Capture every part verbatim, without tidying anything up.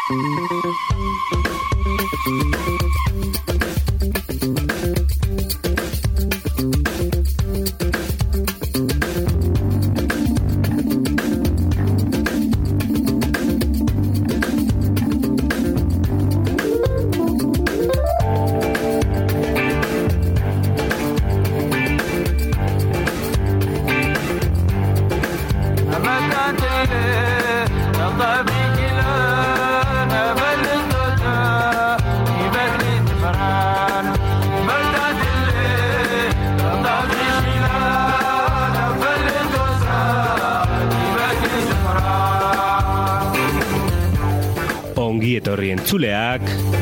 Etorri entzuleak,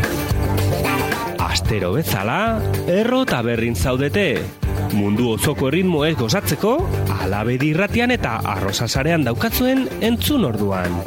astero bezala, erro taberrin zaudete. Mundu osoko erritmoez gozatzeko, Alabedi irratian eta Arrosasarean daukatzuen entzun orduan.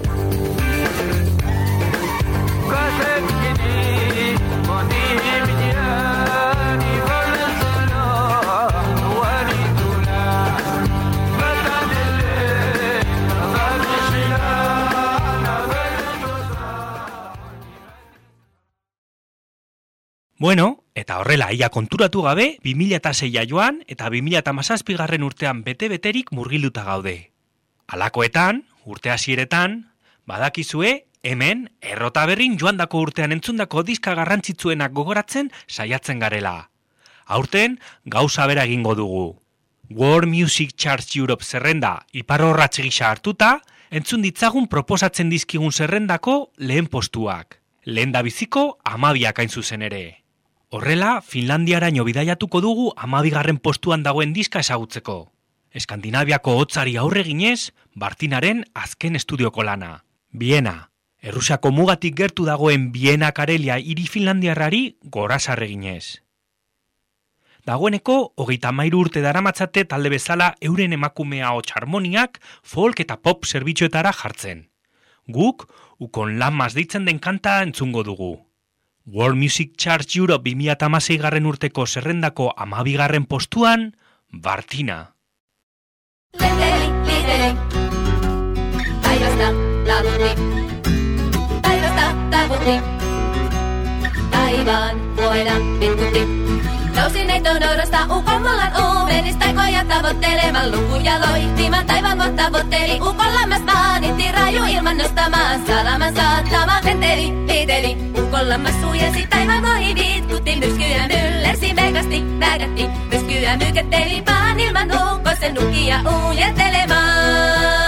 Bueno, eta horrela ia konturatu gabe, bi mila seia joan eta bi mila hamazazpigarren urtean bete-beterik murgilduta gaude. Halakoetan, urte hasieretan, badakizue, hemen, Erro Taberrin joandako urtean entzundako diska garrantzitsuenak gogoratzen saiatzen garela. Aurten, gauza bera egingo dugu. World Music Charts Europe zerrenda iparrorratz gisa hartuta, entzun ditzagun proposatzen dizkigun zerrendako lehen postuak. Lehen da biziko hamabiak hain zuzen ere. Horrela, Finlandiaraino bidaiatuko dugu hamabigarren postuan dagoen diska ezagutzeko. Eskandinaviako hotzari aurre ginez, Bartinaren azken estudioko lana. Viena. Errusiako mugatik gertu dagoen Viena Karelia hiri finlandiarrari gorazarre ginez. Dagoeneko, hogeita hamairu urte daramatzate talde bezala euren emakumea hots harmoniak folk eta pop zerbitzuetara jartzen. Guk, ukon lamaz deitzen den kanta entzungo dugu. World Music Charts Europe bi mila hamaseigarren urteko zerrendako hamabigarren postuan, Bartina. Leteli, liteli, taivasta, lavutti, taivasta, tavutti, taivaan voidaan vitkutti. Nousin neitton orosta ukomollan uumenis, taikoja tavoittelemaan lukuja loihtimaan. Taivaan vo tavoitteli ukollammas maanitti, raju ilman nostamaan salaman saattamaan. Leteli, liteli, ukollammas suojasi, taivaan voi vitkutti. Myrskyä myllersi megasti, vägätti, myrskyä myketteli paan ilman ukkosen nukia ujetelemaan.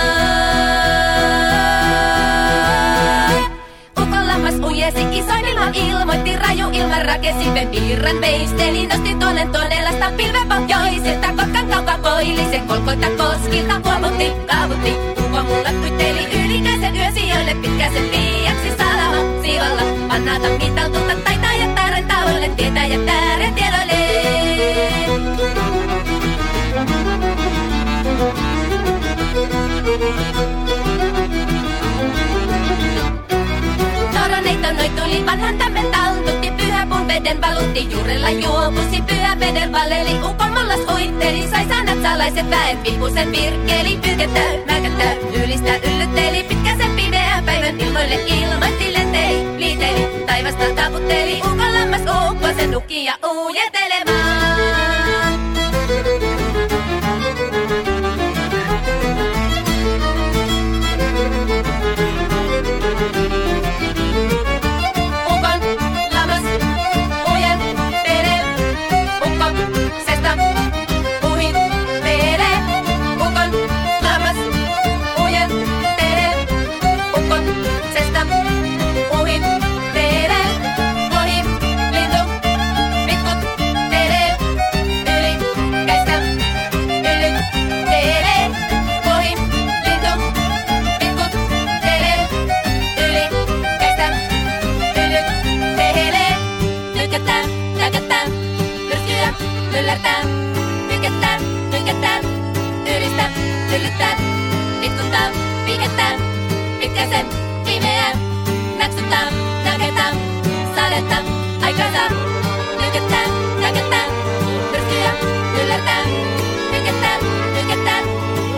Ukollammas ujesi, isoin ilma ilmoitti, raju ilman rakesiven piirran veisteli. Nosti tonen todellasta pilvepohjoisilta, kotkan kauka koillisen kolkoita koskilta. Kuovutti, kaavutti, uko mulla kuitteli ylikäisen yösijoille pitkäsen liiaksi salama sivalla. Pannata mitaututa taitajattaren tavoille, tietäjättären tiedoille. Toroneito noi tuli vanhan tämmen taltutti, pyhä puun veden valutti, juurella juopusi, pyhä veden valeli, ukomollas uitteli, sai sanat salaiset väet, vihpusen virkeli, pyyketä, märkätä, ylistä yllytteli, pitkäsen pimeän päivän ilmoille ilmoitti, lenteli, liiteli, taivasta taputteli, ukollammas ukkosen nukia ujetelemaan.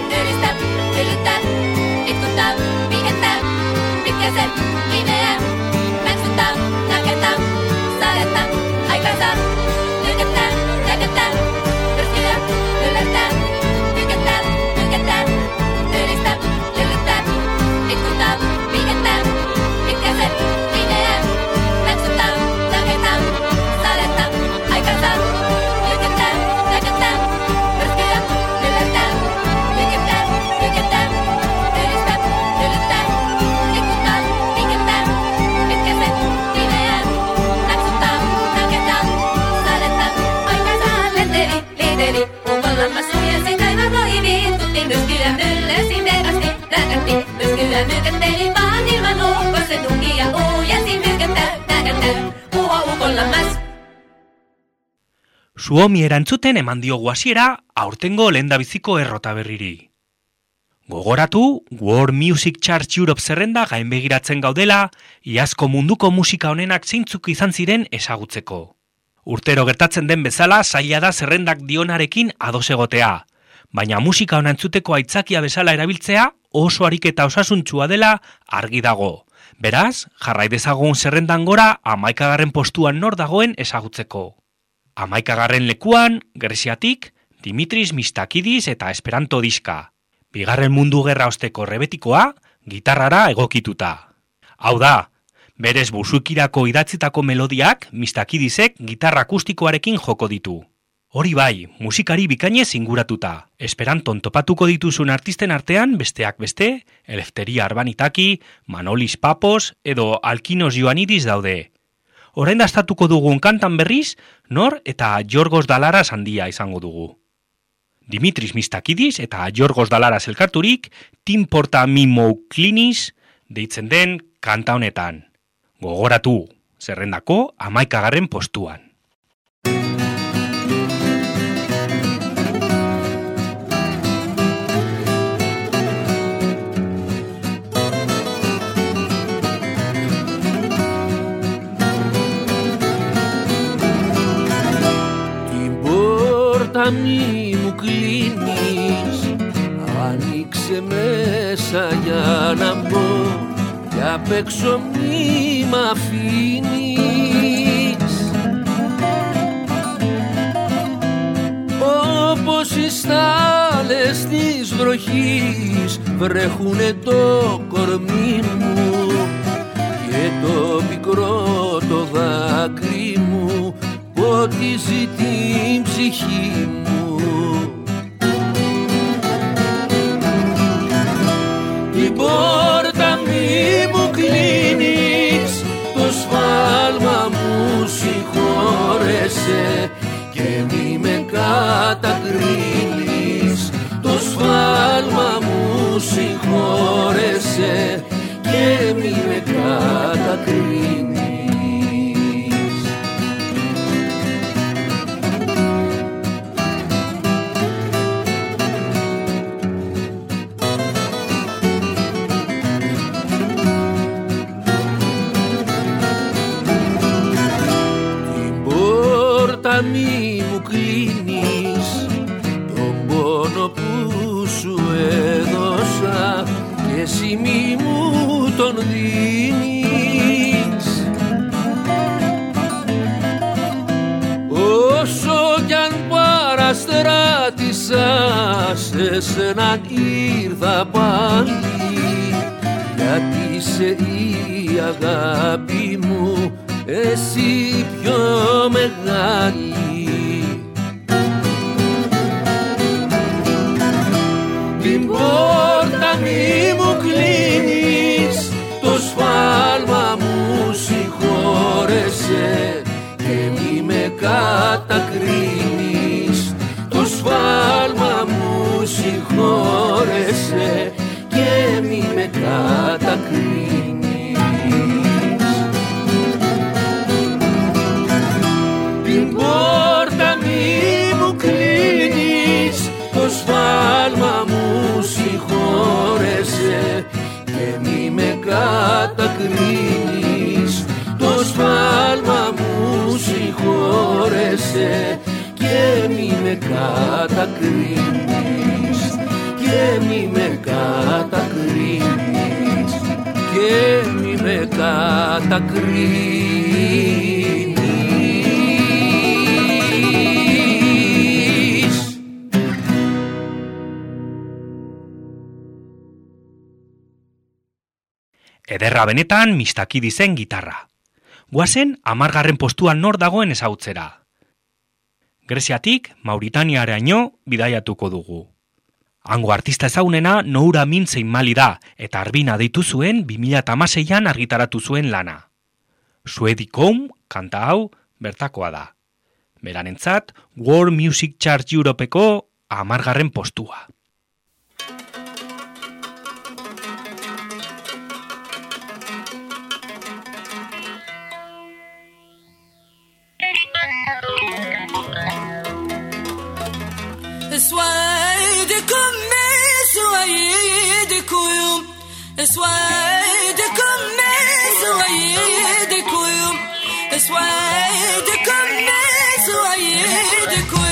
Yllyttää, litkuttaa, viikentää, pitkäsen, pimeää, Suomi erantzuten eman diogu hasiera aurtengo lehendabiziko errota berriri. Gogoratu, World Music Charts Europe zerrenda gainbegiratzen gaudela, iazko munduko musika honenak zeintzuk izan ziren ezagutzeko. Urtero gertatzen den bezala zaila da zerrendak dionarekin ados egotea, baina musika hona entzuteko aitzakia bezala erabiltzea oso ariketa osasuntsua dela argi dago. Beraz, jarrai dezagun zerrendan gora hamaikagarren postuan nor dagoen ezagutzeko. Hamaikagarren lekuan, Greziatik, Dimitris Mistakidis eta Esperanto diska. Bigarren mundu gerra osteko rebetikoa, gitarrara egokituta. Hau da, berez busukirako idatzitako melodiak Mistakidisek gitarra akustikoarekin joko ditu. Hori bai, musikari bikainez inguratuta. Esperanton topatuko dituzun artisten artean besteak beste, Elefteria Arbanitaki, Manolis Papos edo Alkinos Ioannidis daude. Orain dastatuko dugun kantan berriz, nor eta Yorgos Dalaras handia izango dugu. Dimitris Mistakidis eta Yorgos Dalaras elkarturik, Tim Porta Mimou Klinis deitzen den kanta honetan. Gogoratu, zerrendako hamaikagarren postuan. Μη μου κλείνεις, άνοιξε μέσα για να μπω κι απ' έξω μη μ' αφήνεις. Όπως οι στάλες της βροχής βρέχουνε το κορμί μου και το μικρό το δάκρυ μου ποτίζει την ψυχή μου. Την πόρτα μη μου κλείνεις, το σφάλμα μου συγχώρεσαι και μη με κατακρίνεις. Το σφάλμα μου συγχώρεσαι και μη με κατακρίνεις. Μη μου κλείνεις τον πόνο που σου έδωσα και εσύ μη μου τον δίνεις. Όσο κι αν παραστράτησα σε σένα ήρθα πάλι γιατί είσαι η αγάπη μου εσύ πιο μεγάλη. Την πόρτα μη μου κλείνεις, το σφάλμα μου συγχώρεσαι και μη με κατακρίνεις. Το σφάλμα μου συγχώρεσαι και μη με κατακρίνεις. Την πόρτα μη μου κλείνεις, το σφάλμα μου συγχώρεσαι και μη με κατακρίνεις. Το σφάλμα μου συγχώρεσαι και μη με κατακρίνεις. Και μη με κατακρίνεις. Και μη με κατακρίνεις. Ederra benetan Mistakidisen gitarra. Guazen hamargarren postuan nor dagoen ezagutzera. Greziatik Mauritaniaraino bidaiatuko dugu. Hango artista ezagunena Noura Mintzein Mali da eta Arbina deitu zuen bi mila hamaseian argitaratu zuen lana. Suedikom kanta hau bertakoa da. Beranentzat World Music Charts Europeko hamargarren postua. Thank you. سويدكم سويدكم سويدكم سويدكم سويدكم سويدكم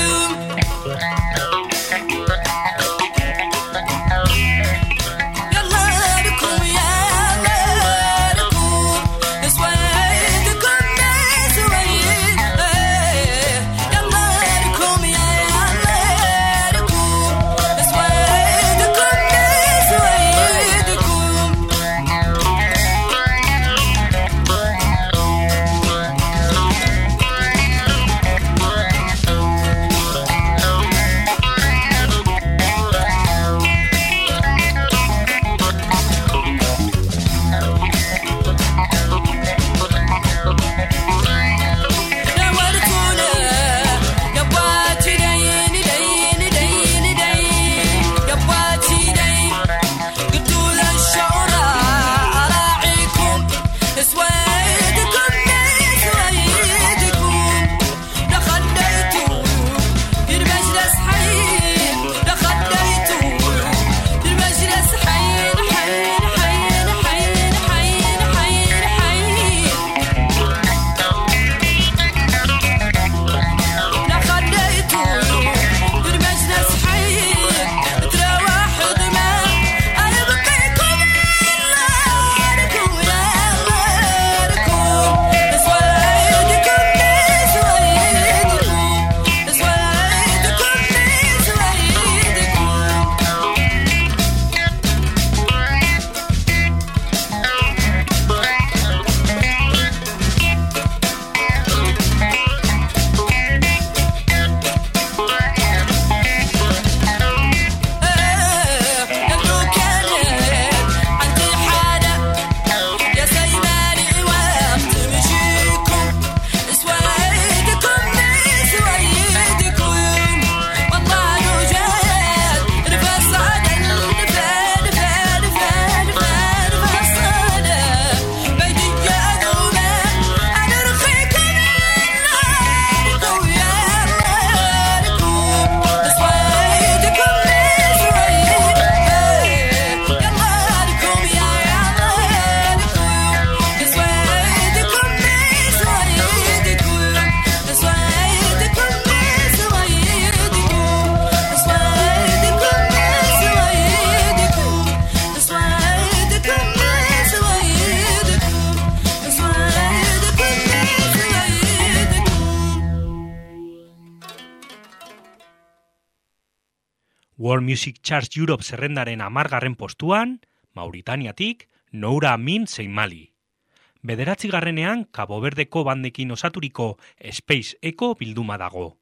World Music Charts Europe zerrendaren hamargarren postuan, Mauritaniatik, Noura Amin Seimali. Bederatzigarrenean, Cabo Verdeko bandekin osaturiko Space Echo bilduma dago.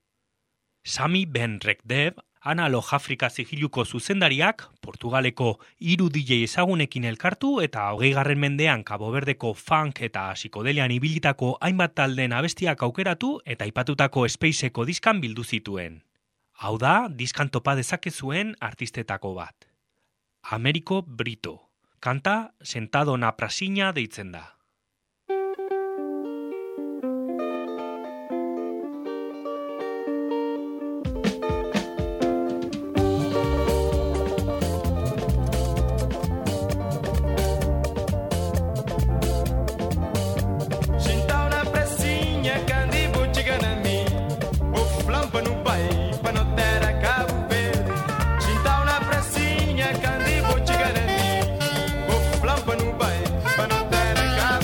Sami Ben Rekdeb, Analog Afrika zigiluko zuzendariak, Portugaleko hiru D J ezagunekin elkartu eta hogeigarren mendean Cabo Verdeko funk eta psikodelian ibilitako hainbat taldeen abestiak aukeratu eta aipatutako Space Echo diskan bildu zituen. Hau da, diskan topa dezakezuen artistetako bat. Ameriko Brito. Kanta Sentado na Prasinha deitzen da. Para no ter a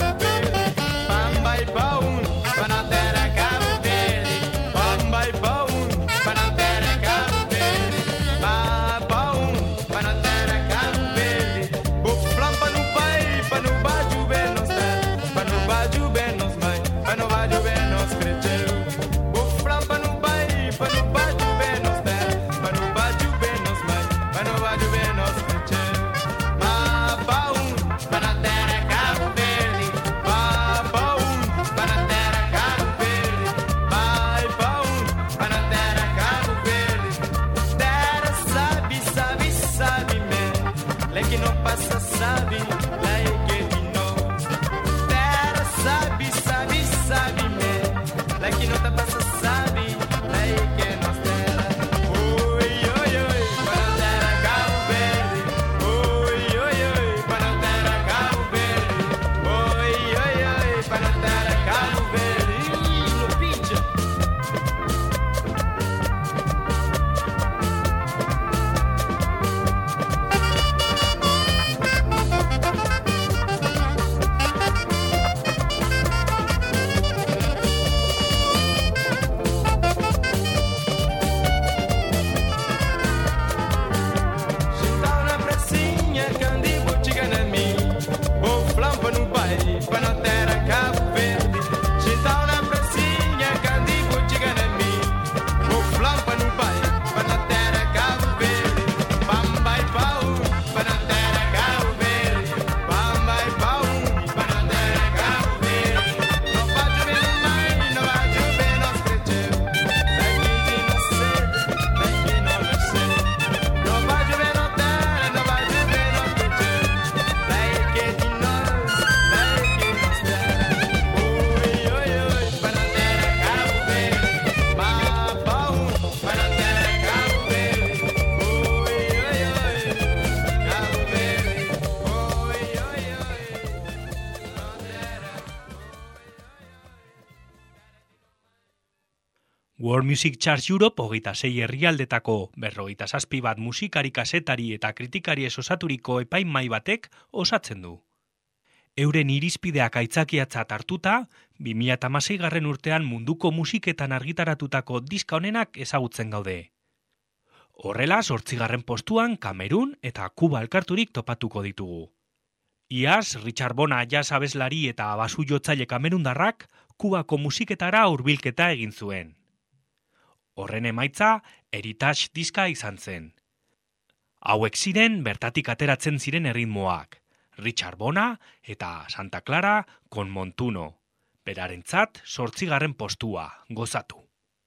World Music Charts Europe hogeita sei herrialdetako berrogeita zazpi bat musikari, kazetari eta kritikari osaturiko epaimahai batek osatzen du. Euren irizpideak aitzakiatzat hartuta, bi mila hamaseigarren urtean munduko musiketan argitaratutako diska honenak ezagutzen gaude. Horrela, zortzigarren postuan Kamerun eta Kuba elkarturik topatuko ditugu. Iaz, Richard Bona jazz abeslari eta basu jotzaile kamerundarrak Kubako musiketara hurbilketa egin zuen. Horren emaitza, Heritage diska izan zen. Hauek ziren bertatik ateratzen ziren erritmoak, Richard Bona eta Santa Clara con Montuno. Berarentzat, zortzigarren postua, gozatu.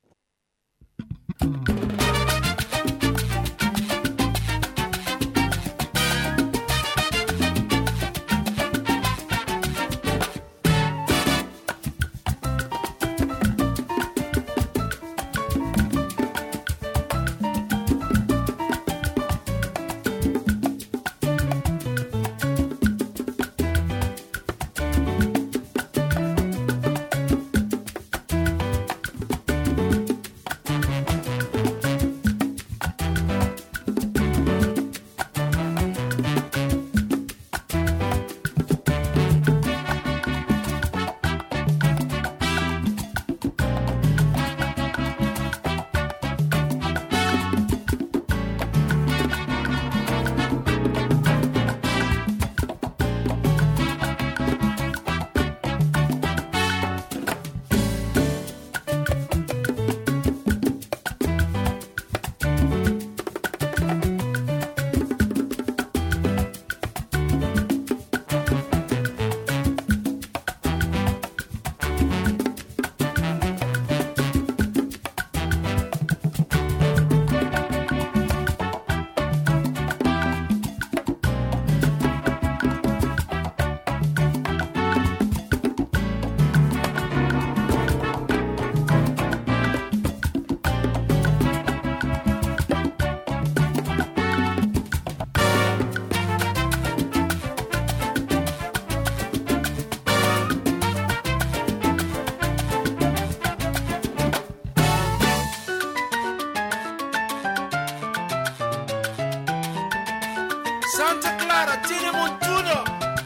Santa Clara tiene Montuno.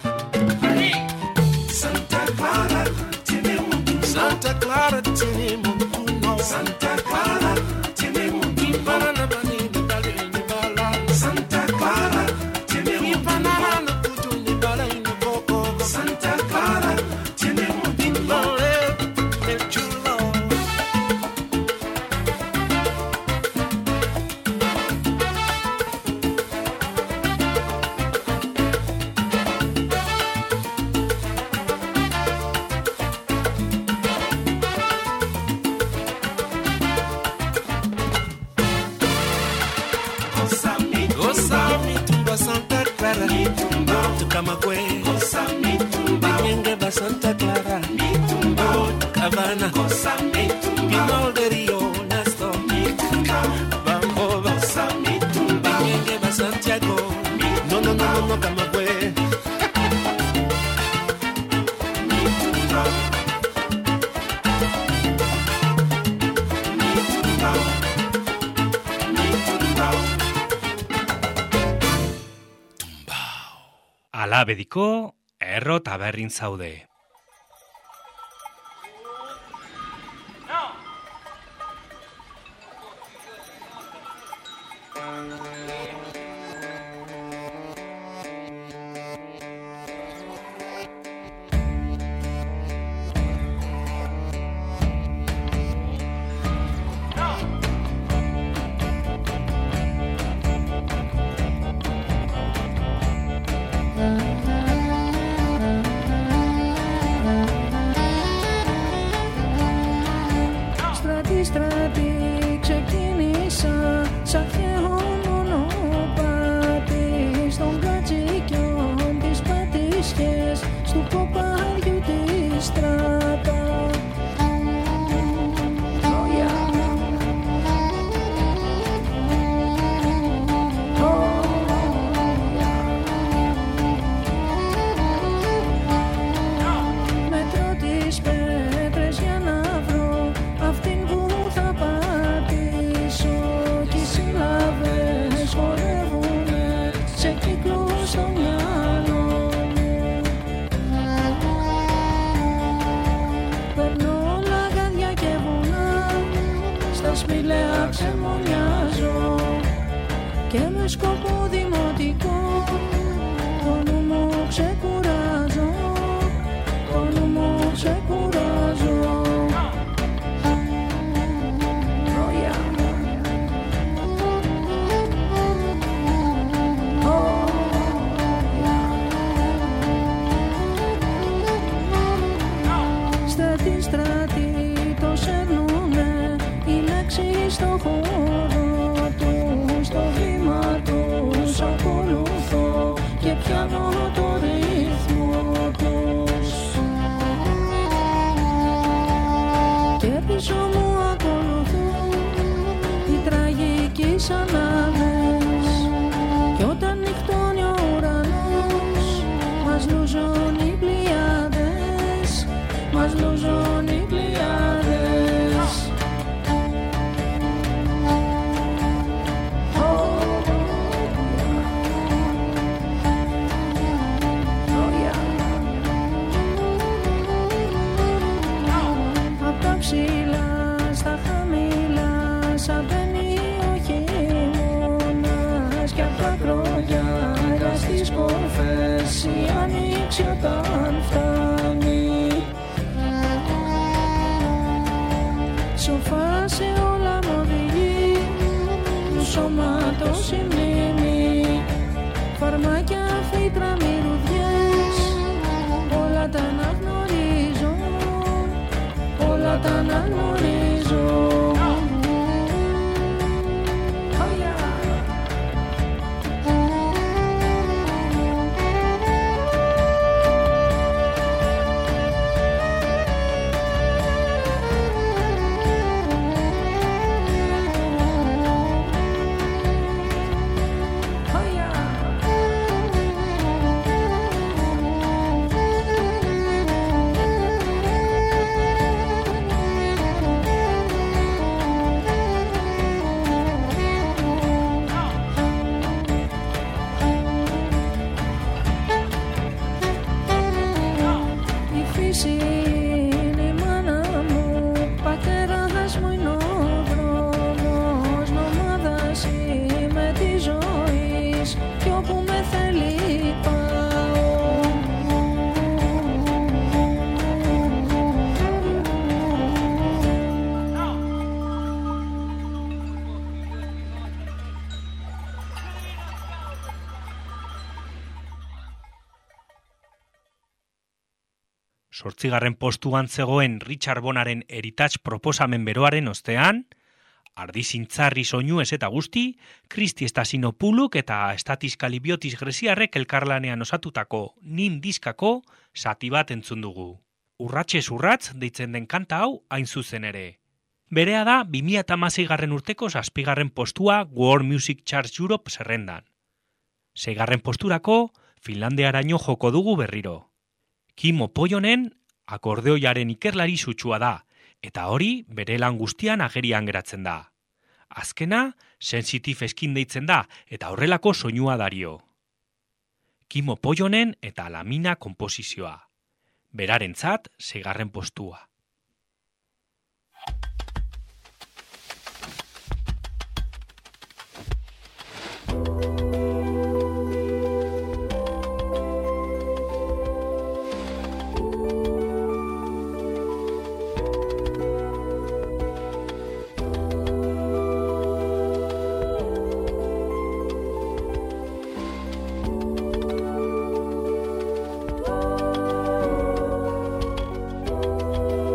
Santa Clara tiene Montuno. Santa Clara tiene Montuno. Santa Clara tiene Montuno. Banana banana banana banana. Santa Clara tiene Montuno. Banana puto ni banana ni coco. Santa Clara tiene Montuno. El chulo. Santa Clara, Tucamagüe, Biñengue va Santa Clara, Cabana, Pinol de Río, Nasto, Bamboba, Biñengue va Santiago, no, no, no, no, no, Camagüe. Alabediko, erro taberrin zaude. χωριού τη στράτα. Σπηλαία ξεμονιάζω και με σκοπό δημοτικό το νου μου ξεκουράζω, το νου μου ξεκουράζω. Στρατή στρατή το σέρνουνε οι λέξεις στο χώρο του, στο βήμα τους ακολουθώ και πιάνω το ρυθμό τους. Και πίσω μου ακολουθούν οι τραγικοί σανάδες κι όταν νυχτώνει ο ουρανός μας λουζούν οι πλοιάδες, μας λουζούν οι πλοιάδες. Ψηλά στα χαμηλά σαν μπαίνει ο χειμώνας κι απ' τα κρογιάρα στις κορφές η άνοιξη όταν φτάνει. Σοφά σε όλα μ' οδηγεί του σώματος η μνήμη, φαρμάκια, φύτρα, μυρουδιές, όλα τα αναγνωρίζω, όλα τα αναγνωρίζω. Zortzigarren postuan zegoen Richard Bonaren Heritage proposamen beroaren ostean, ardizintzarri soinu ez eta guzti, Kristi Estasinopuluk eta Statiskali Biotis Greziarrek elkarlanean osatutako nin diskako zati bat entzun dugu. Urratxez urratz deitzen den kanta hau hain zuzen ere. Berea da bi mila hamaseigarren urteko zazpigarren postua World Music Charts Europe zerrendan. Seigarren posturako Finlandiaraino joko dugu berriro. Kimo Poyonen akordeoiaren ikerlari sutsua da, eta hori bere lan guztian agerian geratzen da. Azkena, sensitive eskin deitzen da, eta horrelako soinua dario. Kimo Poyonen eta Lamina konposizioa. Berarentzat, seigarren postua. Oh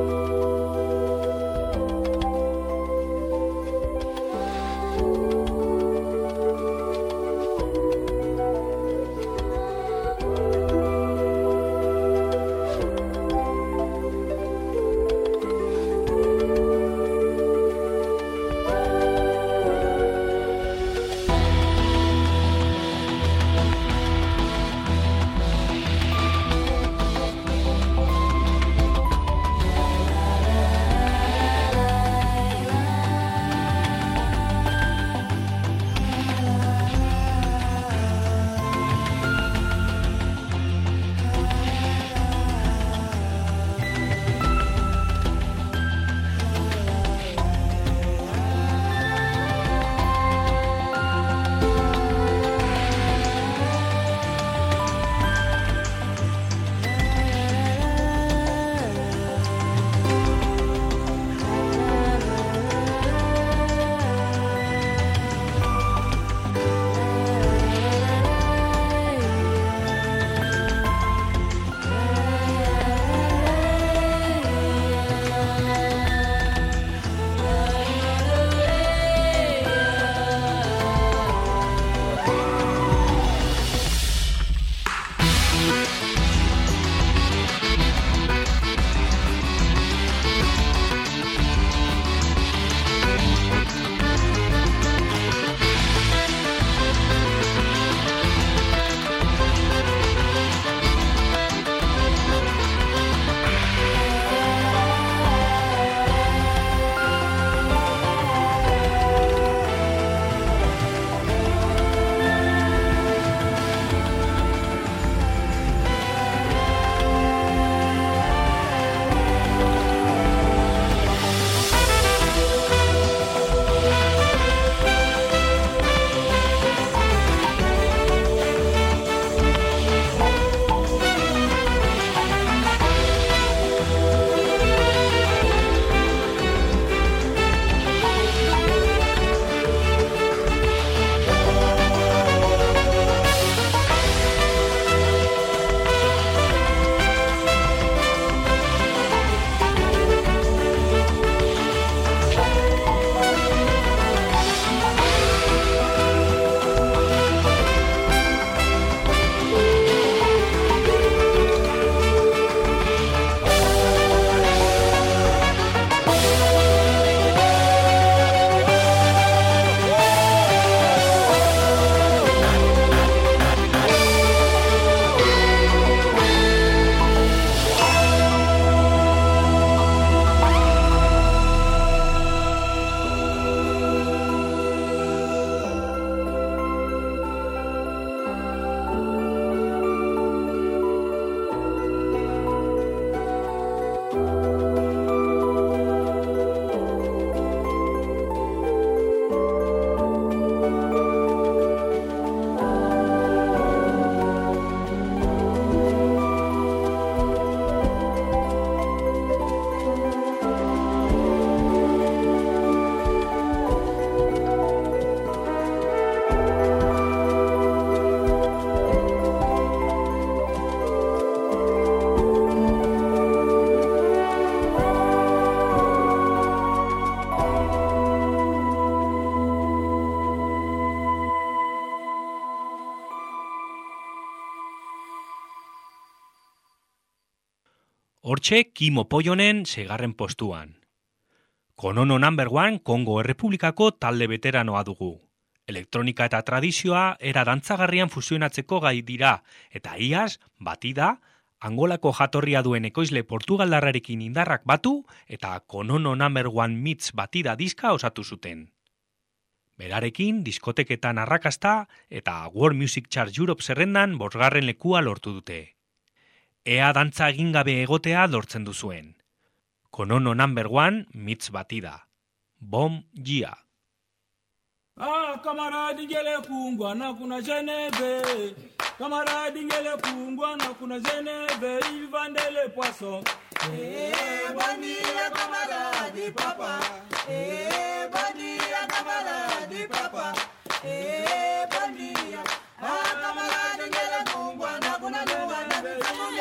Hortxe Kimo Poyonen segarren postuan. Konono number one Kongo Errepublikako talde veteranoa dugu. Elektronika eta tradizioa era dantzagarrian fusionatzeko gai dira, eta iaz, batida, Angolako jatorria duen ekoizle portugaldarrarekin indarrak batu eta Konono number one Meets batida diska osatu zuten. Berarekin diskoteketan arrakasta eta World Music Chart Europe zerrendan bosgarren lekua lortu dute. Ea dantza egin gabe egotea lortzen duzuen. Konono number one Meets batida. Bom Gia. Ah, camarade ngele kungwa na kuna Geneve. Camarade ngele kungwa na kuna Geneve. Ils vendent les poissons. Eh, bon dia, camarade, papa. Eh, bon dia, camarade, papa. Eh, bon dia. Ah, camarade ngele kungwa na kuna Geneve.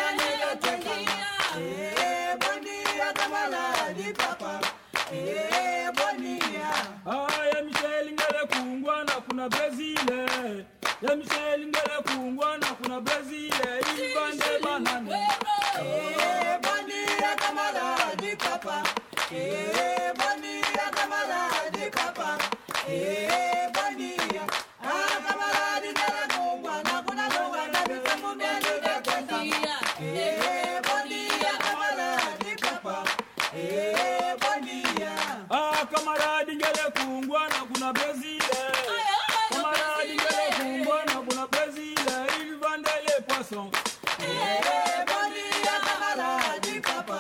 Eh, bon dia, camarade, papa. Eh, bon dia. Ah, ya Michel ngele kungwa na kuna Brazil. Ya Michel ngele kungwa na kuna Brazil. Ils vendent banane. Eh, bon dia, camarade, papa. Eh, bon dia, camarade, papa. Eh, bon dia. Ah, camarade ngele kungwa na kuna lugha na vifungu vya Kenya. Eh, bon dia, camarade, papa. Eh, bon dia. Ah, camarade ngele kungwa na kuna Brazil. Camarade ngele kungwa na kuna Brazil. Ils vendent les poissons. Eh, bon dia, camarade, papa.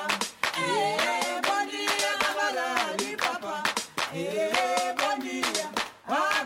Eh, bon dia, camarade, papa. Eh, bon dia. Ah,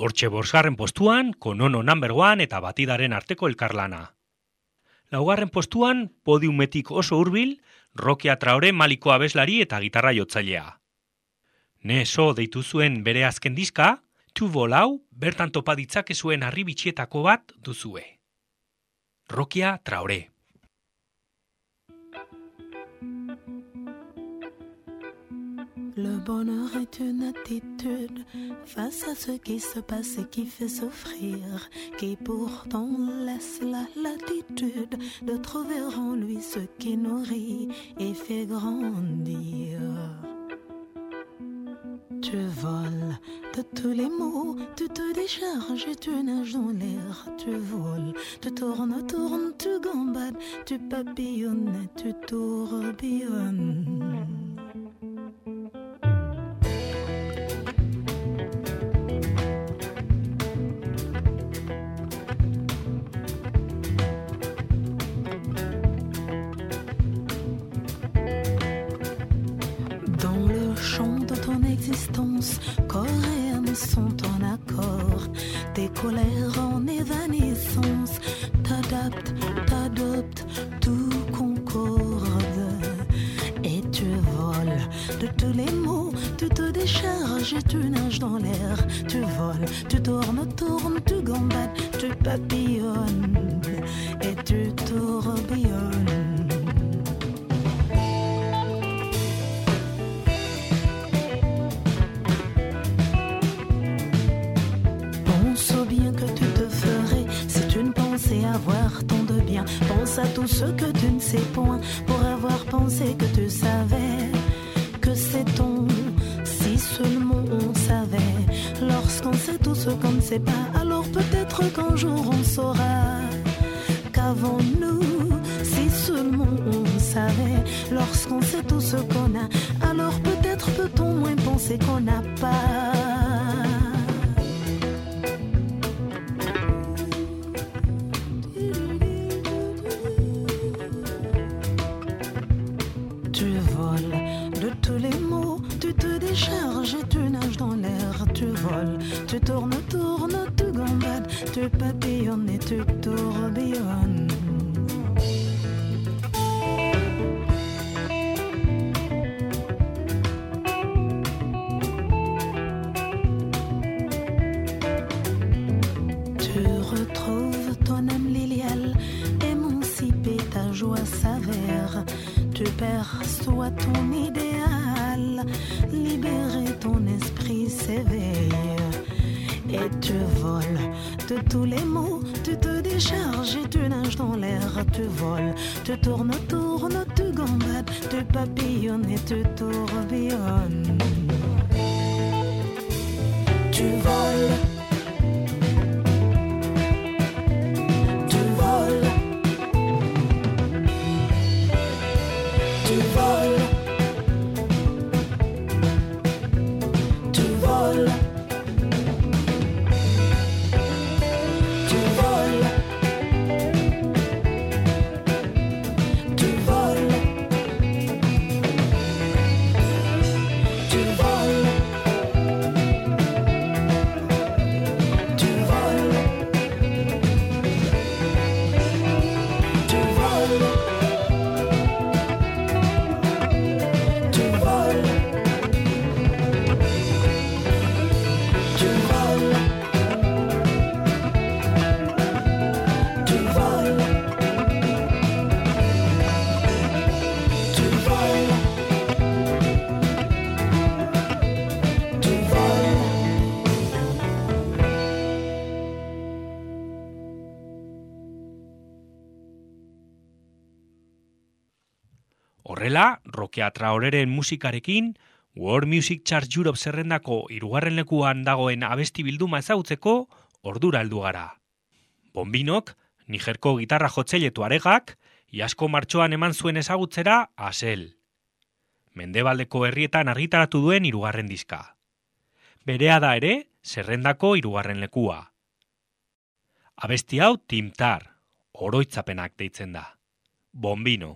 Hortxe bosgarren postuan, Konono number one eta Batidaren arteko elkarlana. Laugarren postuan, podiumetik oso hurbil, Rokia Traore Maliko abeslari eta gitarra jotzailea. Ne so deitu zuen bere azken diska, Tu Volau bertan topa ditzakezuen harri bitxietako bat duzue. Rokia Traore. Le bonheur est une attitude face à ce qui se passe et qui fait souffrir, qui pourtant laisse la latitude de trouver en lui ce qui nourrit et fait grandir. Tu voles de tous les mots, tu te décharges et tu nages dans l'air. Tu voles, tu tournes, tournes, tu gambades, tu papillonnes, tu tourbillonnes. Corps et âme sont en accord, tes colères en évanescence, t'adaptes, t'adoptes, tout concorde. Et tu voles de tous les mots, tu te décharges et tu nages dans l'air. Tu voles, tu tournes, tournes, tu gambades, tu papillonnes et tu tourbillonnes. Avoir tant de bien, pense à tout ce que tu ne sais point, pour avoir pensé que tu savais, que c'est ton, si seulement on savait, lorsqu'on sait tout ce qu'on ne sait pas, alors peut-être qu'un jour on saura, qu'avant nous, si seulement on savait, lorsqu'on sait tout ce qu'on a, alors peut-être peut-on moins penser qu'on n'a pas. Tu tournes, tournes, tu gambades, tu papillonnes et tu tourbillonnes. Tu retrouves ton âme liliale, émancipée, ta joie s'avère. Tu perçois ton idéal, libéré, ton esprit s'éveille. Et tu voles de tous les mots, tu te décharges et tu nages dans l'air. Tu voles, tu tournes, tournes, tu gambades, tu papillonnes et tu tourbillonnes. Tu voles. Horrela, Rokia Traoreren musikarekin, World Music Chart Europe zerrendako hirugarren lekuan dagoen abesti bilduma ezagutzeko ordura heldu gara. Bombinok, Nigerko gitarra jotzaile Tuaregak, iazko martxoan eman zuen ezagutzera Asel. Mendebaldeko herrietan argitaratu duen hirugarren diska. Berea da ere, zerrendako hirugarren lekua. Abesti hau Timtar, oroitzapenak deitzen da. Bombino.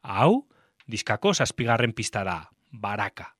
Hau, diskako zazpigarren pista da, Baraka.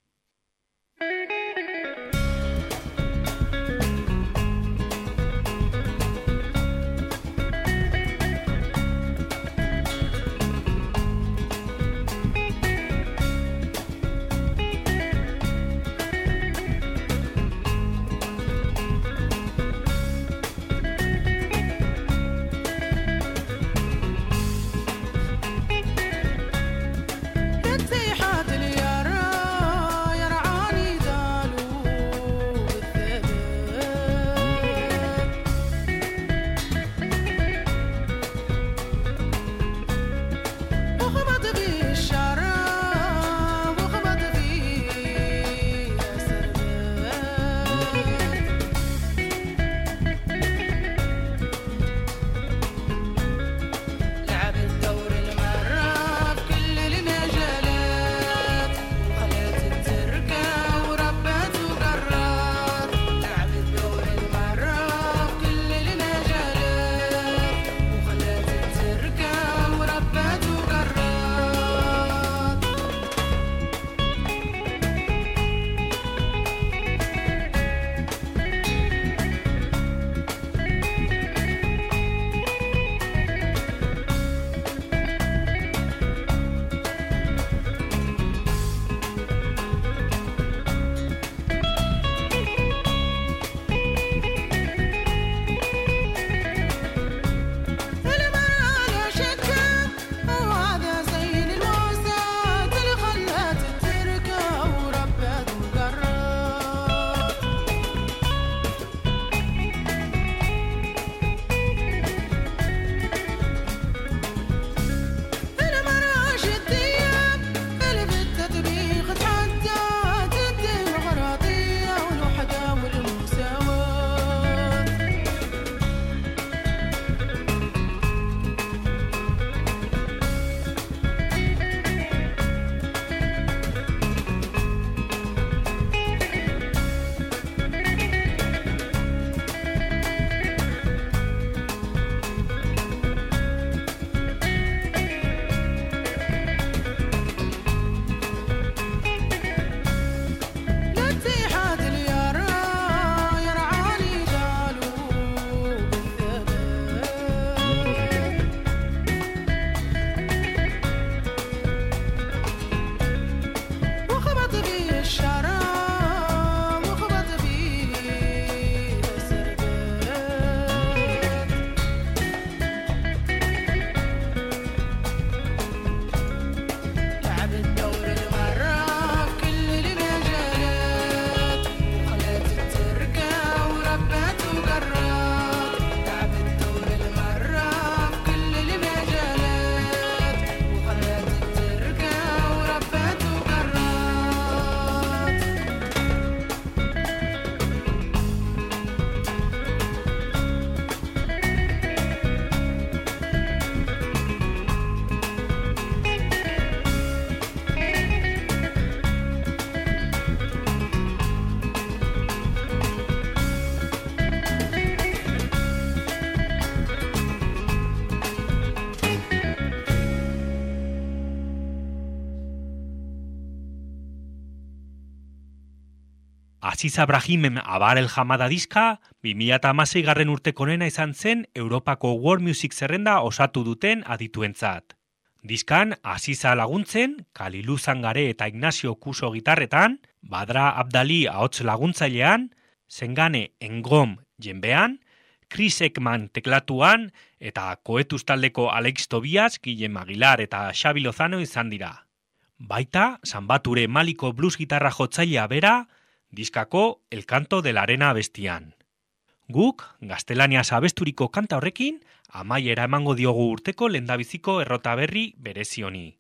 Aziz Abrahimem Abar el Hamada diska, bi mila hamasei garren urteko onena izan zen Europako World Music zerrenda osatu duten adituentzat. Diskan, Aziza laguntzen, Kalilu Zangare eta Ignacio Kuso gitarretan, Badra Abdali ahots laguntzailean, Zengane Engom jenbean, Chris Ekman teklatuan eta Koetuz taldeko Alex Tobias, Guillem Aguilar eta Xabi Lozano izan dira. Baita, Sanbature Maliko blues gitarra jotzailea bera, diskako El Canto de la Arena abestian. Guk, gaztelaniaz abesturiko kanta horrekin, amaiera emango diogu urteko lehendabiziko errota berri berezi honi.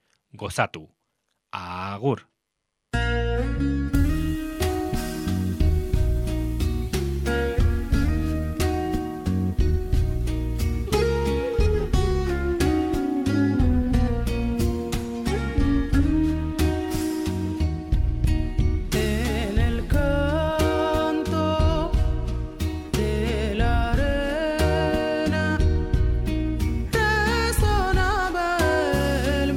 Gozatu. Agur. El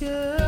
que